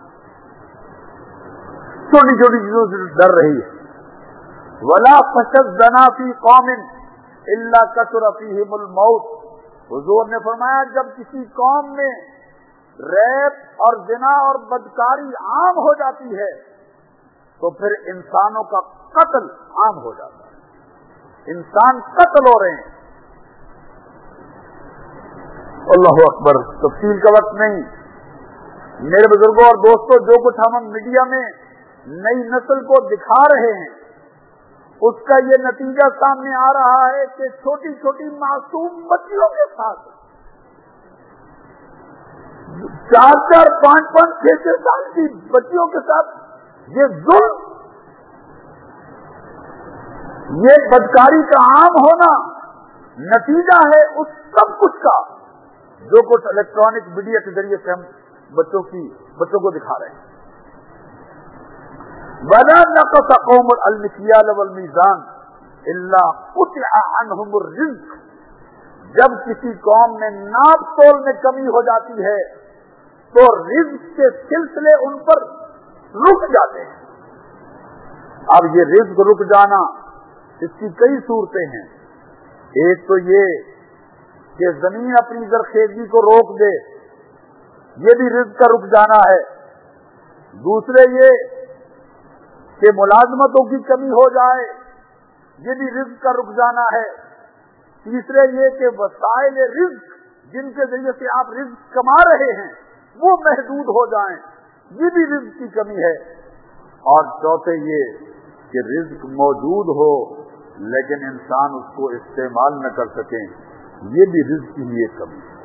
چھوٹی چھوٹی چیزوں سے ڈر رہی ہے۔ ولا فشدنا فی قوم الا کثر فیہم الموت، حضور نے فرمایا جب کسی قوم میں ریپ اور زنا اور بدکاری عام ہو جاتی ہے تو پھر انسانوں کا قتل عام ہو جاتا ہے، انسان قتل ہو رہے ہیں۔ اللہ اکبر، تفصیل کا وقت نہیں۔ میرے بزرگوں اور دوستوں، جو کچھ ہم میڈیا میں نئی نسل کو دکھا رہے ہیں اس کا یہ نتیجہ سامنے آ رہا ہے کہ چھوٹی چھوٹی معصوم بچیوں کے ساتھ 4-4, 5-5, 6-6 سال کی بچیوں کے ساتھ یہ ظلم، یہ بدکاری کا عام ہونا نتیجہ ہے اس سب کچھ کا جو کچھ الیکٹرانک میڈیا کے ذریعے سے ہم بچوں کو دکھا رہے ہیں۔ وَلَا نَقَصَ قَوْمٌ الْمِكْيَالَ وَالْمِيزَانَ إِلَّا قُطِعَ عَنْهُمُ الرِّزْقُ، جب کسی قوم میں ناپ تول میں کمی ہو جاتی ہے تو رزق کے سلسلے ان پر رک جاتے ہیں۔ اب یہ رزق رک جانا اس کی کئی صورتیں ہیں، ایک تو یہ کہ زمین اپنی زرخیزی کو روک دے، یہ بھی رزق کا رک جانا ہے، دوسرے یہ کہ ملازمتوں کی کمی ہو جائے، یہ بھی رزق کا رک جانا ہے، تیسرے یہ کہ وسائل رزق جن کے ذریعے سے آپ رزق کما رہے ہیں وہ محدود ہو جائیں، یہ بھی رزق کی کمی ہے، اور چوتھے یہ کہ رزق موجود ہو لیکن انسان اس کو استعمال نہ کر سکیں، یہ بھی رزق کی ہی ایک کمی ہے۔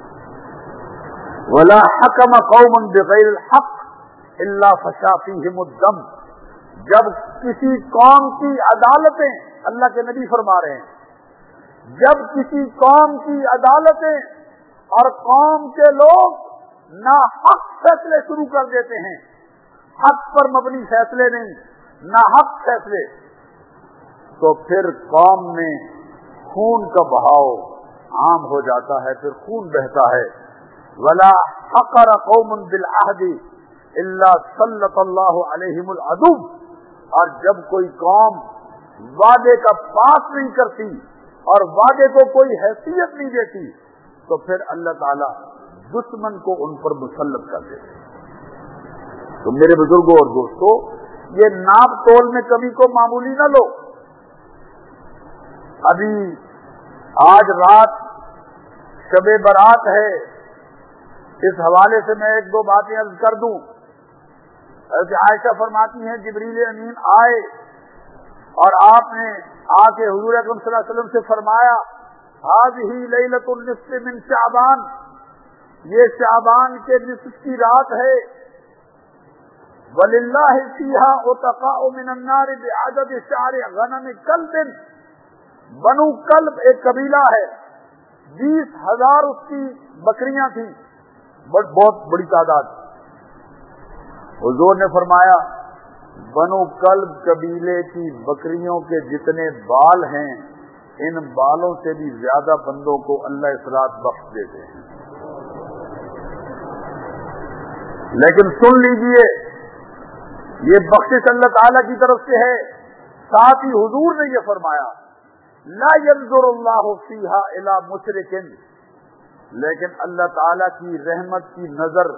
وَلَا حَكَمَ قَوْمٌ بِغَيْرِ الْحَقِّ إِلَّا فَشَا فِيهِمُ الدَّمَ، جب کسی قوم کی عدالتیں، اللہ کے نبی فرما رہے ہیں جب کسی قوم کی عدالتیں اور قوم کے لوگ ناحق فیصلے شروع کر دیتے ہیں، حق پر مبنی فیصلے نہیں، ناحق فیصلے، تو پھر قوم میں خون کا بہاؤ عام ہو جاتا ہے، پھر خون بہتا ہے۔ وَلَا حَقَرَ قَوْمٌ بِالْعَهْدِ إِلَّا سَلَّطَ اللَّهُ عَلَيْهِمُ الْعَدُوَّ، اور جب کوئی قوم وعدے کا پاس نہیں کرتی اور وعدے کو کوئی حیثیت نہیں دیتی تو پھر اللہ تعالیٰ دشمن کو ان پر مسلط کر دیتے۔ تو میرے بزرگوں اور دوستوں، یہ ناپ تول میں کمی کو معمولی نہ لو۔ ابھی آج رات شب برات ہے، اس حوالے سے میں ایک دو باتیں عرض کر دوں۔ حضرت عائشہ فرماتی ہیں جبریل امین آئے اور آپ نے آ کے حضور اکرم صلی اللہ علیہ وسلم سے فرمایا हाज़िही लैलतुन निस्फ़ मिन शाबान, ये शाबान के निस्फ़ की रात है। वलिल्लाहि फ़ीहा उतक़ाउ मिनन नार बिअदद शार गनम कल्बिन, बनु कल्ब एक कबीला है, 20,000 उसकी बकरियां थी, बहुत बड़ी तादाद। हुजूर ने फरमाया बनु कल्ब कबीले की बकरियों के जितने बाल हैं, इन बालों से भी ज्यादा बंदों को अल्लाह इस रात बख्श देते हैं। लेकिन सुन लीजिए, ये बख्शिश अल्लाह ताला की तरफ से है। साथ ही हुजूर ने ये फरमाया ला यंजुरुल्लाहु फीहा इला मुशरिकिन, लेकिन अल्लाह ताला की रहमत की नजर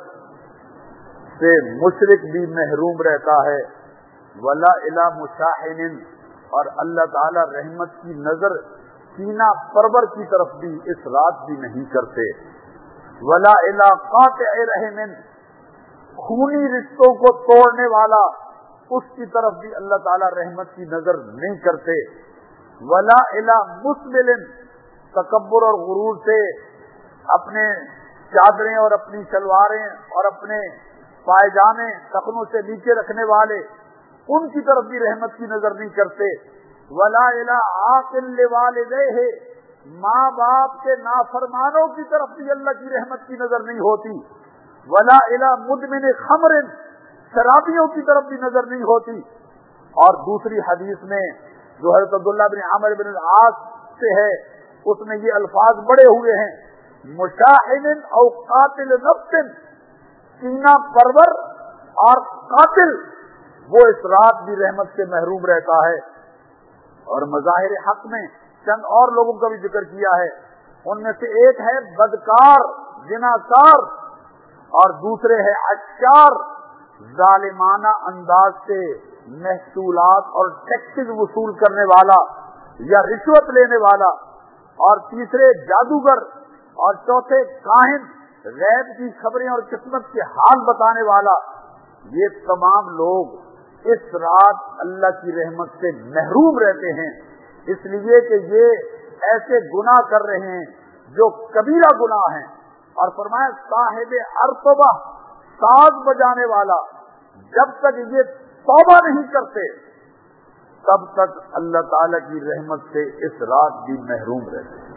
से मुशरिक भी महरूम रहता है। वला इला मुशाहिनिन, और अल्लाह ताला रहमत की नजर कीना परवर की तरफ भी इस रात भी नहीं करते। वला इला कातिअ रहमिन, खूनी रिश्तों को तोड़ने वाला, उसकी तरफ भी अल्लाह ताला रहमत की नजर नहीं करते। वला इला मुस्बिलिन, तकब्बुर और गुरूर से अपने चादरें और अपनी सलवारें और अपने पायजामे टखनों से नीचे रखने वाले, उनकी तरफ भी रहमत की नजर नहीं करते। वला इला आकिल लिवालिदैहि, माँ बाप के नाफरमानों की तरफ भी अल्लाह की रहमत की नजर नहीं होती। वला इला मुदमिन खमरिन, शराबियों की तरफ भी नजर नहीं होती। और दूसरी हदीस में जो हज़रत अब्दुल्लाह बिन आमिर बिन आस से है, उसमें ये अल्फाज बड़े हुए हैं, मुशाहिनिन और कातिल नफ्सिन, सीना परवर और कातिल, वो इस रात भी रहमत से महरूम रहता है। और मज़ाहिर हक में चंद और लोगों का भी जिक्र किया है, उनमें से एक है बदकार जिनाकार, और दूसरे है अश्शार, जालिमाना अंदाज से महसूलात और टैक्सेस वसूल करने वाला या रिश्वत लेने वाला, और तीसरे जादूगर, और चौथे काहिन, गैब की खबरें और किस्मत के हाल बताने वाला। ये तमाम लोग इस रात अल्लाह की रहमत से महरूम रहते हैं, इसलिए कि ये ऐसे गुनाह कर रहे हैं जो कबीरा गुनाह हैं। और फरमाया साहिब अर्तबा, साज बजाने वाला, जब तक ये तौबा नहीं करते तब तक अल्लाह ताला की रहमत से इस रात भी महरूम रहते हैं।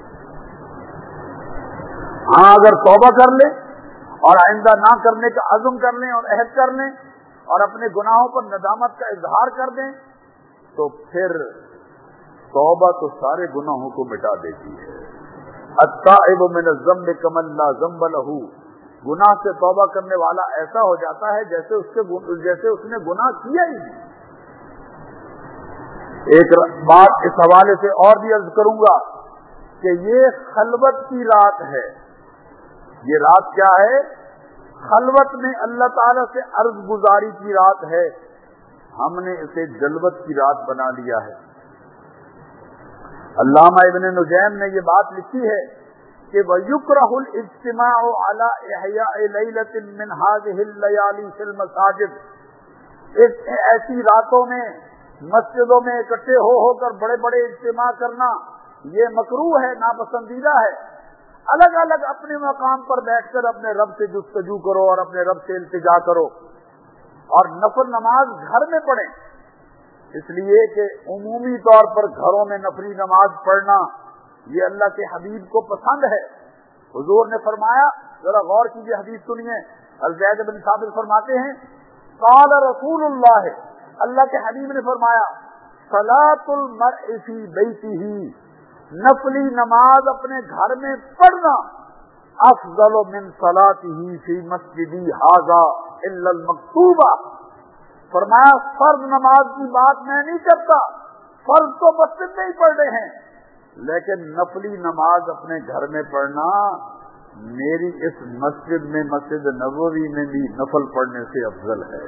हाँ, अगर तौबा कर ले और आइंदा ना करने का अज़्म कर लें और अहद कर लें और अपने गुनाहों पर नदामत का इजहार कर दें, तो फिर तौबा तो सारे गुनाहों को मिटा देती है। अत्ताइबु मिन ज़म्बि कमन ला ज़म्ब लहू, गुनाह से तौबा करने वाला ऐसा हो जाता है जैसे उसने गुनाह किया ही नहीं। एक बात इस हवाले से और भी अर्ज करूंगा कि ये खलवत की रात है। ये रात क्या है? खलवत में अल्लाह ताला से अर्ज गुजारी की रात है। हमने इसे जलवत की रात बना लिया है। अल्लामा इब्न नुजैम ने ये बात लिखी है कि वयुक्रहुल इज्तिमाउ अला इहयाइ लैलतिन मिन हाज़िहिल लयाली फिल मसाजिद, ऐसी रातों में मस्जिदों में इकट्ठे होकर बड़े बड़े इज्तिमा करना ये मकरूह है, नापसंदीदा है। अलग अलग अपने मकाम पर बैठकर अपने रब से जुस्तजू करो और अपने रब से इल्तिजा करो, और नफल नमाज घर में पढ़ें, इसलिए कि उमूमी तौर पर घरों में नफली नमाज पढ़ना ये अल्लाह के हबीब को पसंद है। हुजूर ने फरमाया, जरा गौर कीजिए, हदीस सुनिए। अल-ज़ैद बिन साबित फरमाते हैं, क़ाल रसूलुल्लाह, अल्लाह के हबीब ने फरमाया, सलातुल मर्इ फी बैतिही, नफली नमाज अपने घर में पढ़ना, अफज़ल मिन सलातिही फी मस्जिदी हाज़ा इल्ला अल-मक्तूबा। फरमाया, फर्ज नमाज की बात मैं नहीं करता, फर्ज तो मस्जिद में ही पढ़ रहे हैं, लेकिन नफली नमाज अपने घर में पढ़ना मेरी इस मस्जिद में, मस्जिद नबवी में भी नफल पढ़ने से अफजल है।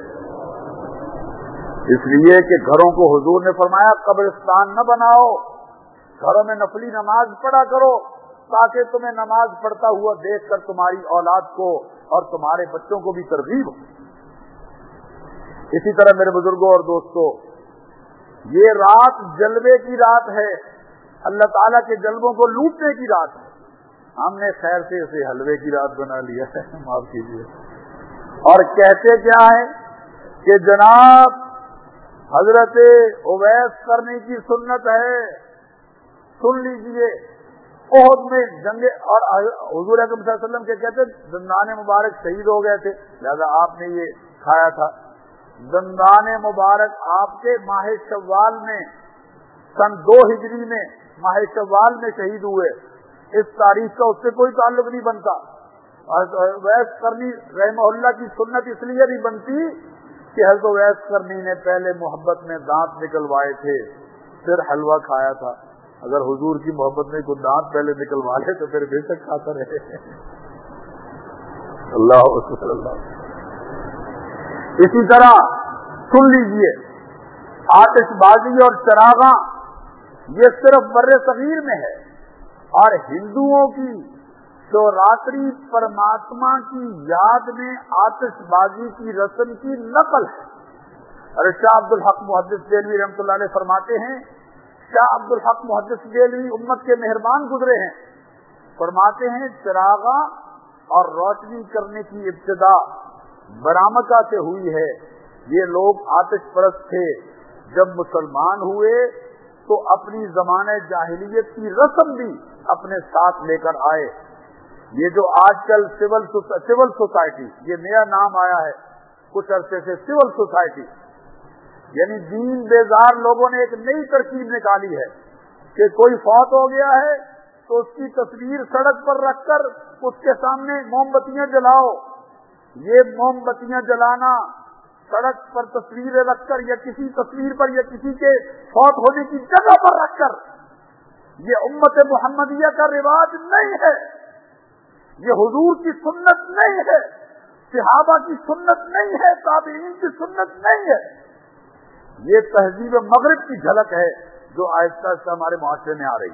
इसलिए कि घरों को हुजूर ने फरमाया कब्रिस्तान न बनाओ, घरों में नफली नमाज पढ़ा करो, ताकि तुम्हें नमाज पढ़ता हुआ देखकर तुम्हारी औलाद को और तुम्हारे बच्चों को भी तरगीब हो। इसी तरह मेरे बुजुर्गों और दोस्तों, ये रात जलवे की रात है। اللہ تعالیٰ کے جلووں کو لوٹنے کی رات ہے. ہم نے خیر سے اسے حلوے کی رات بنا لیا ہے, معاف کیجیے. اور کہتے کیا ہے کہ جناب حضرت اویس کرنے کی سنت ہے. سن لیجئے, احد میں جنگ, اور حضور اکرم صلی اللہ علیہ وسلم کے کہتے دندان مبارک شہید ہو گئے تھے, لہذا آپ نے یہ کھایا تھا. دندان مبارک آپ کے ماہ شوال میں سن 2 ہجری میں ماہ شوال میں شہید ہوئے. اس تاریخ کا اس سے کوئی تعلق نہیں بنتا. ویس کرنی رحمہ اللہ کی سنت اس لیے نہیں بنتی کہ حضرت ویس کرنی نے پہلے محبت میں دانت نکلوائے تھے پھر حلوہ کھایا تھا. اگر حضور کی محبت میں کوئی دانت پہلے نکلوا لے تو پھر بے شک کھاتا رہے. اللہ اکبر اللہ. اسی طرح سن لیجئے, آتش بازی اور چراغاں یہ صرف بر صغیر میں ہے, اور ہندوؤں کی شیوراتری پرماتما کی یاد میں آتش بازی کی رسم کی نقل ہے. اور شاہ عبد الحق محدث دہلوی رحمۃ اللہ علیہ فرماتے ہیں, شاہ عبد الحق محدث دہلوی امت کے مہربان گزرے ہیں, فرماتے ہیں چراغاں اور روشنی کرنے کی ابتدا برامکا سے ہوئی ہے. یہ لوگ آتش پرست تھے, جب مسلمان ہوئے تو اپنی زمانہ جاہلیت کی رسم بھی اپنے ساتھ لے کر آئے. یہ جو آج کل سول سوسائٹی, یہ نیا نام آیا ہے کچھ عرصے سے, سول سوسائٹی, یعنی دین بیزار لوگوں نے ایک نئی ترکیب نکالی ہے کہ کوئی فوت ہو گیا ہے تو اس کی تصویر سڑک پر رکھ کر اس کے سامنے موم بتیاں جلاؤ. یہ موم بتیاں جلانا سڑک پر تصویریں رکھ کر یا کسی تصویر پر یا کسی کے فوت ہونے کی جگہ پر رکھ کر, یہ امت محمدیہ کا رواج نہیں ہے, یہ حضور کی سنت نہیں ہے, صحابہ کی سنت نہیں ہے, تابعین کی سنت نہیں ہے. یہ تہذیب مغرب کی جھلک ہے جو آہستہ آہستہ ہمارے معاشرے میں آ رہی.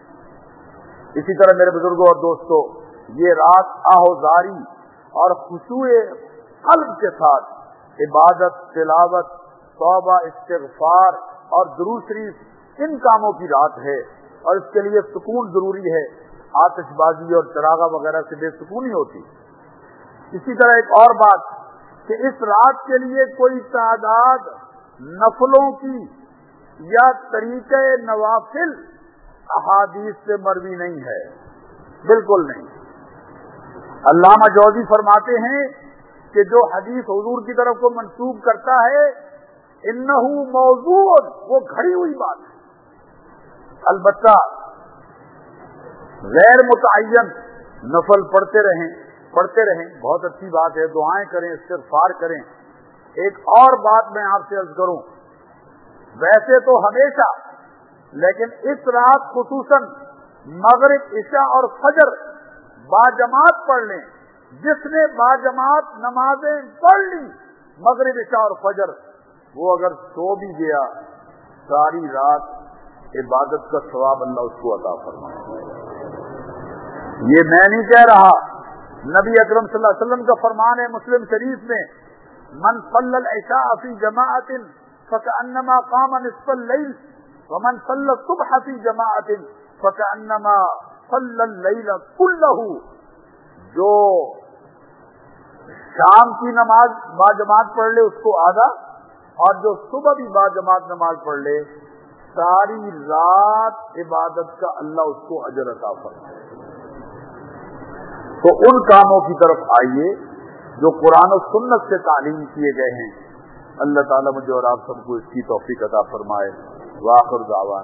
اسی طرح میرے بزرگوں اور دوستوں, یہ رات آہوزاری اور خشوع قلب کے ساتھ عبادت, تلاوت, توبہ, استغفار اور درود شریف ان کاموں کی رات ہے, اور اس کے لیے سکون ضروری ہے. آتش بازی اور چراغا وغیرہ سے بے سکونی ہوتی. اسی طرح ایک اور بات کہ اس رات کے لیے کوئی تعداد نفلوں کی یا طریقہ نوافل احادیث سے مروی نہیں ہے, بالکل نہیں. علامہ جوزی فرماتے ہیں کہ جو حدیث حضور کی طرف کو منسوب کرتا ہے انہو موضوع, وہ گھڑی ہوئی بات ہے. البتہ غیر متعین نفل پڑھتے رہیں, بہت اچھی بات ہے, دعائیں کریں, استغفار کریں. ایک اور بات میں آپ سے عرض کروں, ویسے تو ہمیشہ, لیکن اس رات خصوصاً مغرب, عشاء اور فجر باجماعت پڑھ لیں. جس نے باجماعت نمازیں پڑھ لی مغرب, عشاء اور فجر, وہ اگر سو بھی گیا ساری رات عبادت کا ثواب اللہ اس کو عطا فرمائے. یہ میں نہیں کہہ رہا, نبی اکرم صلی اللہ علیہ وسلم کا فرمان ہے مسلم شریف میں, من صلی العشاء فی جماعت فکأنما قام نصف اللیل ومن صلی الصبح فی جماعت فکأنما صلی اللیل کلہ. جو شام کی نماز باجماعت پڑھ لے اس کو آدھا, اور جو صبح بھی باجماعت نماز پڑھ لے ساری رات عبادت کا اللہ اس کو اجر عطا فرمائے. تو ان کاموں کی طرف آئیے جو قرآن و سنت سے تعلیم کیے گئے ہیں. اللہ تعالیٰ مجھے اور آپ سب کو اس کی توفیق عطا فرمائے. وآخر دعوانا